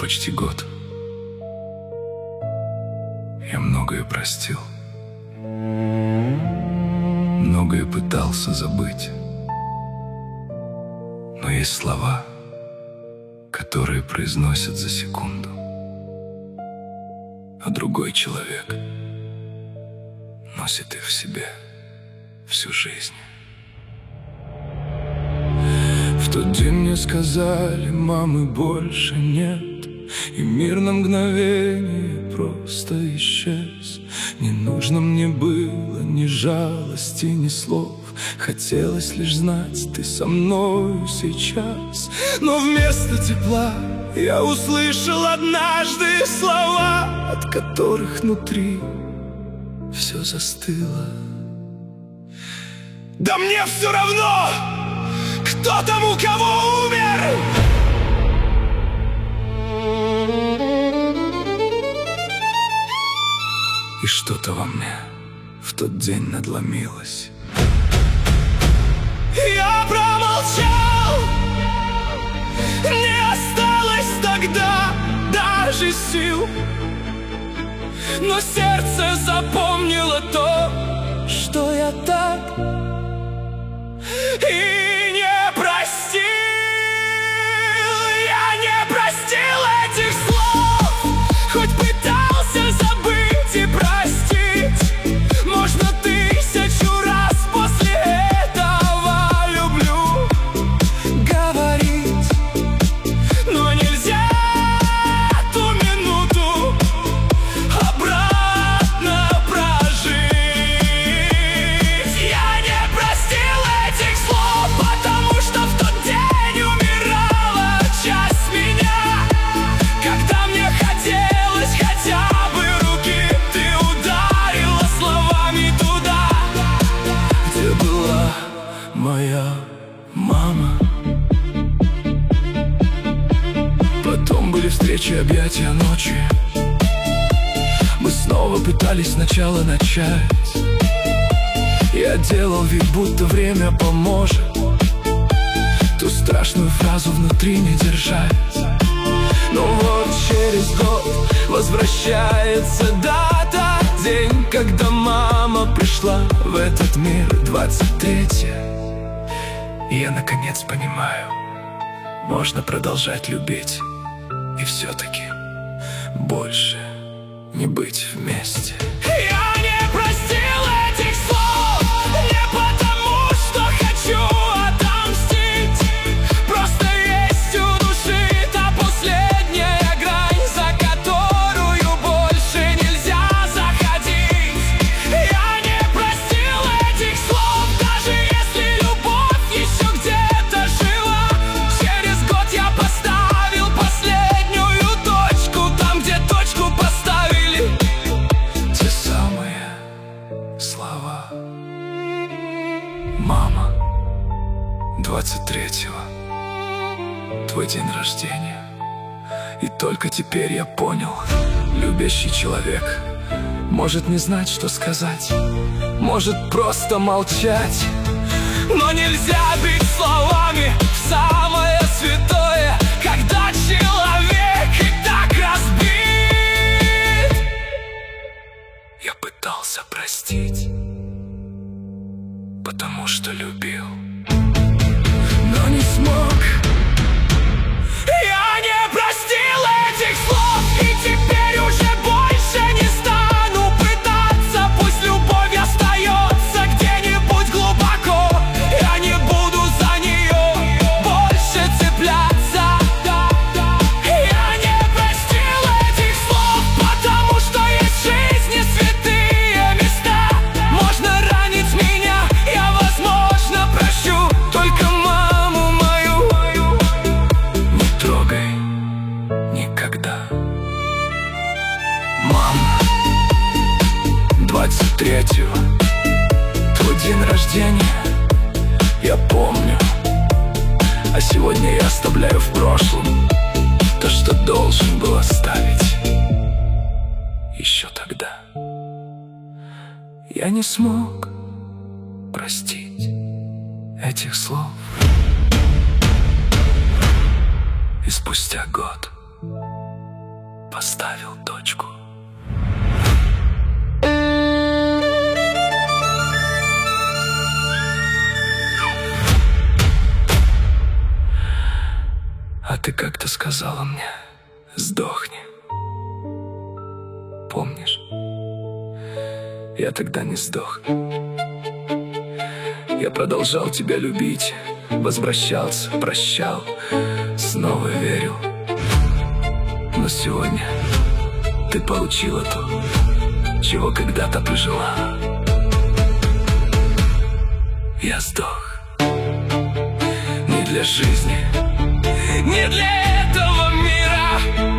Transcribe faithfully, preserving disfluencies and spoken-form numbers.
почти год. Я многое простил, многое пытался забыть. Но есть слова, которые произносят за секунду, а другой человек носит их в себе всю жизнь. В тот день мне сказали, мамы больше нет, и мир на мгновение просто исчез. Не нужно мне было ни жалости, ни слов, хотелось лишь знать, ты со мною сейчас. Но вместо тепла я услышал однажды слова, от которых внутри все застыло. Да мне все равно, кто там у кого умер! И что-то во мне в тот день надломилось. Я промолчал, не осталось тогда даже сил, но сердце запомнило то, что я так и не простил. Я не простил этих слов, хоть пытался забыть и простить. Можно тысячу раз после этого люблю говорить, но нельзя ту минуту обратно прожить. Я не простил этих слов, потому что в тот день умирала часть меня. Когда мне хотелось хотя бы руки, ты ударила словами туда, где была моя мама. Потом были встречи, объятия ночи. Мы снова пытались сначала начать. Я делал вид, будто время поможет ту страшную фразу внутри не держать. Но вот через год возвращается дата, день, когда мама пришла в этот мир, двадцать третье. И я наконец понимаю, можно продолжать любить и все-таки больше не быть вместе. Я не простил этих слов, не потому, что хочу отомстить. Просто есть у души та последняя грань, за которую больше нельзя заходить. Я не простил этих слов, даже если любовь еще где-то жива. Через год я поставил последнюю точку там, где точку поставили те самые слова. Мама, двадцать третьего, твой день рождения. И только теперь я понял, любящий человек может не знать, что сказать, может просто молчать. Но нельзя бить словами в самое святое, когда человек и так разбит. Я пытался простить, потому что любил, но не смог. Я не простил этих слов, и теперь уже больше не стану пытаться. Пусть любовь остается где-нибудь глубоко, я не буду за нее больше цепляться. Я не простил этих слов, потому что есть в жизни святые места. Можно ранить меня, я, возможно, прощу, только маму мою не трогай никогда. Мама, двадцать третьего, твой день рождения, я помню. А сегодня я оставляю в прошлом то, что должен был оставить еще тогда. Я не смог простить этих слов. И спустя год поставил точку. А ты как-то сказала мне: сдохни. Помнишь? Я тогда не сдох. Я продолжал тебя любить, возвращался, прощал, снова верил. Но сегодня ты получила то, чего когда-то пожелала. Я сдох. Не для жизни, не для этого мира.